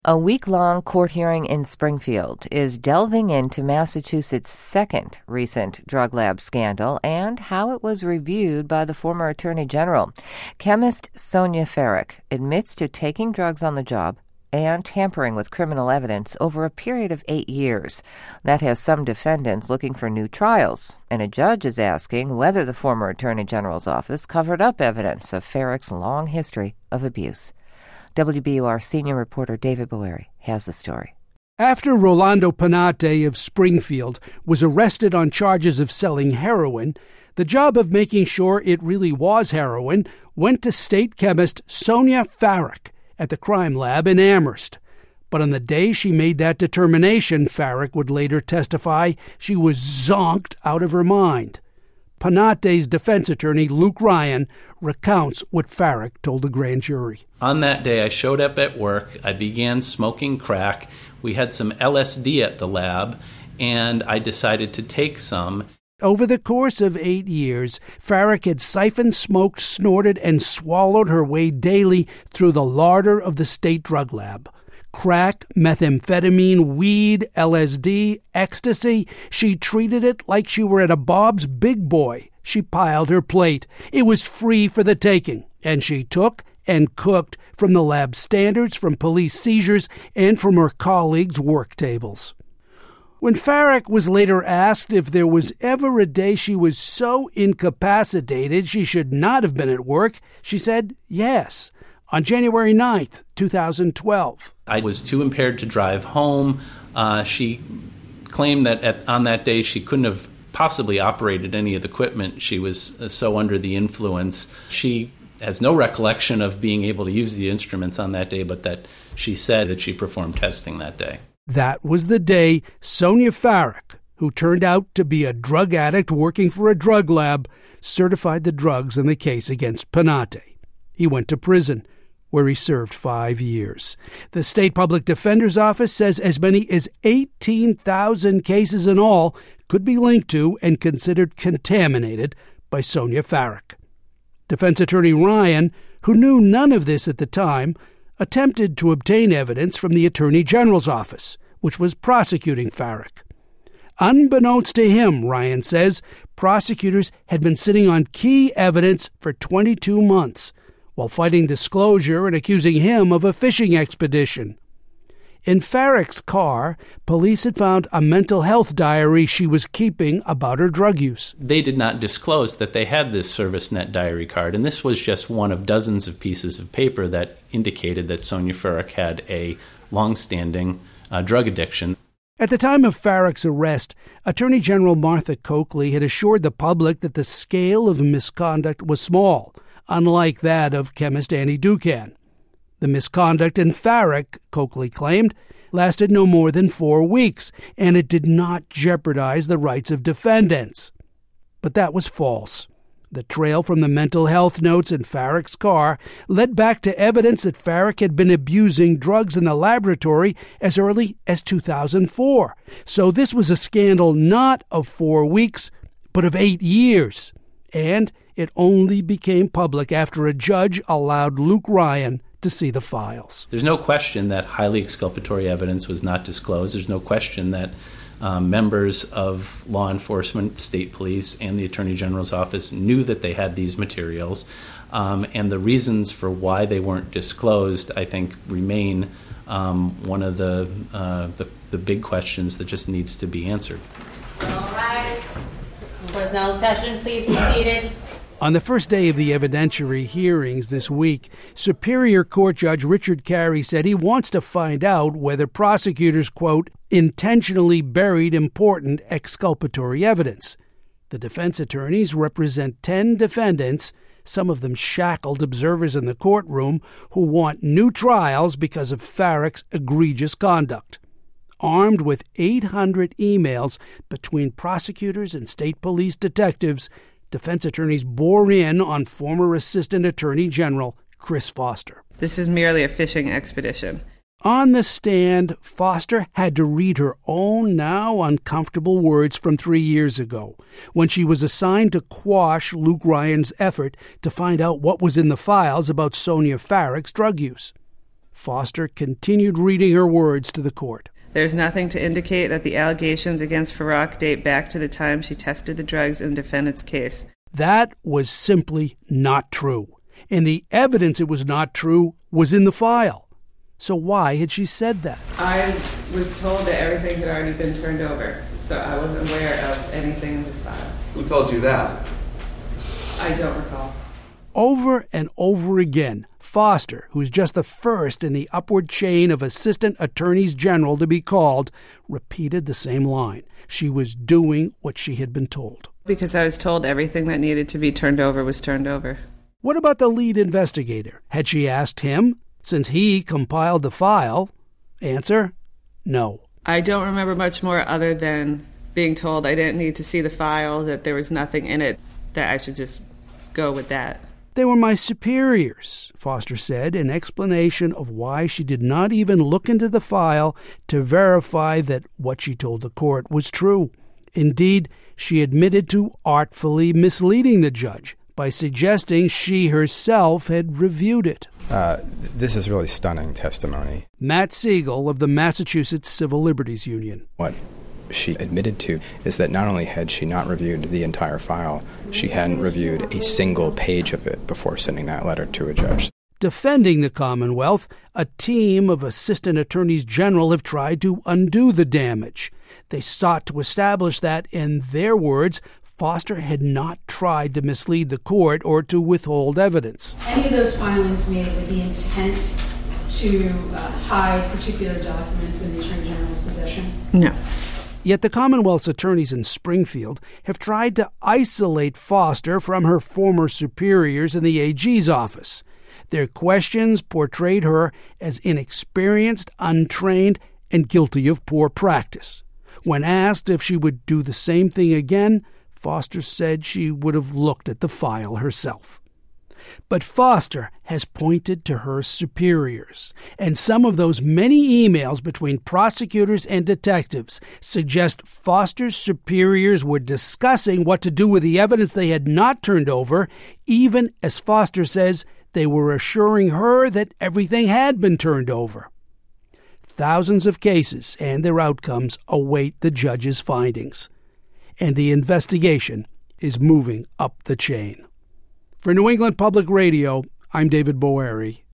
A week-long court hearing in Springfield is delving into Massachusetts' second recent drug lab scandal and how it was reviewed by the former Attorney General. Chemist Sonia Farrick admits to taking drugs on the job and tampering with criminal evidence over a period of 8 years. That has some defendants looking for new trials, and a judge is asking whether the former Attorney General's office covered up evidence of Farrick's long history of abuse. WBUR senior reporter David Boeri has the story. After Rolando Panate of Springfield was arrested on charges of selling heroin, the job of making sure it really was heroin went to state chemist Sonia Farrick at the crime lab in Amherst. But on the day she made that determination, Farrick would later testify, she was zonked out of her mind. Panate's defense attorney, Luke Ryan, recounts what Farrick told the grand jury. On that day, I showed up at work. I began smoking crack. We had some LSD at the lab, and I decided to take some. Over the course of 8 years, Farrick had siphoned, smoked, snorted, and swallowed her way daily through the larder of the state drug lab. Crack, methamphetamine, weed, LSD, ecstasy. She treated it like she were at a Bob's Big Boy. She piled her plate. It was free for the taking, and she took and cooked from the lab standards, from police seizures, and from her colleagues' work tables. When Farrick was later asked if there was ever a day she was so incapacitated she should not have been at work, she said yes. On January 9th, 2012. I was too impaired to drive home. She claimed that on that day she couldn't have possibly operated any of the equipment. She was so under the influence. She has no recollection of being able to use the instruments on that day, but that she said that she performed testing that day. That was the day Sonia Farrick, who turned out to be a drug addict working for a drug lab, certified the drugs in the case against Panate. He went to prison, where he served 5 years. The State Public Defender's Office says as many as 18,000 cases in all could be linked to and considered contaminated by Sonia Farrick. Defense attorney Ryan, who knew none of this at the time, attempted to obtain evidence from the Attorney General's office, which was prosecuting Farrick. Unbeknownst to him, Ryan says, prosecutors had been sitting on key evidence for 22 months, while fighting disclosure and accusing him of a fishing expedition. In Farrick's car, police had found a mental health diary she was keeping about her drug use. They did not disclose that they had this ServiceNet diary card, and this was just one of dozens of pieces of paper that indicated that Sonia Farrick had a long-standing drug addiction. At the time of Farrick's arrest, Attorney General Martha Coakley had assured the public that the scale of misconduct was small, unlike that of chemist Annie Dukan. The misconduct in Farrick, Coakley claimed, lasted no more than 4 weeks, and it did not jeopardize the rights of defendants. But that was false. The trail from the mental health notes in Farrick's car led back to evidence that Farrick had been abusing drugs in the laboratory as early as 2004. So this was a scandal not of 4 weeks, but of 8 years. And it only became public after a judge allowed Luke Ryan to see the files. There's no question that highly exculpatory evidence was not disclosed. There's no question that members of law enforcement, state police, and the Attorney General's office knew that they had these materials. And the reasons for why they weren't disclosed, I think, remain one of the big questions that just needs to be answered. All rise. Court is now in session. Please be seated. On the first day of the evidentiary hearings this week, Superior Court Judge Richard Carey said he wants to find out whether prosecutors, quote, intentionally buried important exculpatory evidence. The defense attorneys represent 10 defendants, some of them shackled observers in the courtroom, who want new trials because of Farrick's egregious conduct. Armed with 800 emails between prosecutors and state police detectives, defense attorneys bore in on former Assistant Attorney General Chris Foster. This is merely a fishing expedition. On the stand, Foster had to read her own now uncomfortable words from 3 years ago, when she was assigned to quash Luke Ryan's effort to find out what was in the files about Sonia Farrick's drug use. Foster continued reading her words to the court. There's nothing to indicate that the allegations against Farrak date back to the time she tested the drugs in the defendant's case. That was simply not true. And the evidence it was not true was in the file. So why had she said that? I was told that everything had already been turned over, so I wasn't aware of anything in this file. Who told you that? I don't recall. Over and over again, Foster, who's just the first in the upward chain of assistant attorneys general to be called, repeated the same line. She was doing what she had been told. Because I was told everything that needed to be turned over was turned over. What about the lead investigator? Had she asked him, since he compiled the file? Answer, no. I don't remember much more other than being told I didn't need to see the file, that there was nothing in it, that I should just go with that. They were my superiors, Foster said, in explanation of why she did not even look into the file to verify that what she told the court was true. Indeed, she admitted to artfully misleading the judge by suggesting she herself had reviewed it. This is really stunning testimony. Matt Siegel of the Massachusetts Civil Liberties Union. What she admitted to is that not only had she not reviewed the entire file, she hadn't reviewed a single page of it before sending that letter to a judge. Defending the Commonwealth, a team of assistant attorneys general have tried to undo the damage. They sought to establish that, in their words, Foster had not tried to mislead the court or to withhold evidence. Any of those filings made with the intent to hide particular documents in the Attorney General's possession? No. Yet the Commonwealth's attorneys in Springfield have tried to isolate Foster from her former superiors in the AG's office. Their questions portrayed her as inexperienced, untrained, and guilty of poor practice. When asked if she would do the same thing again, Foster said she would have looked at the file herself. But Foster has pointed to her superiors, and some of those many emails between prosecutors and detectives suggest Foster's superiors were discussing what to do with the evidence they had not turned over, even as Foster says they were assuring her that everything had been turned over. Thousands of cases and their outcomes await the judge's findings, and the investigation is moving up the chain. For New England Public Radio, I'm David Boeri.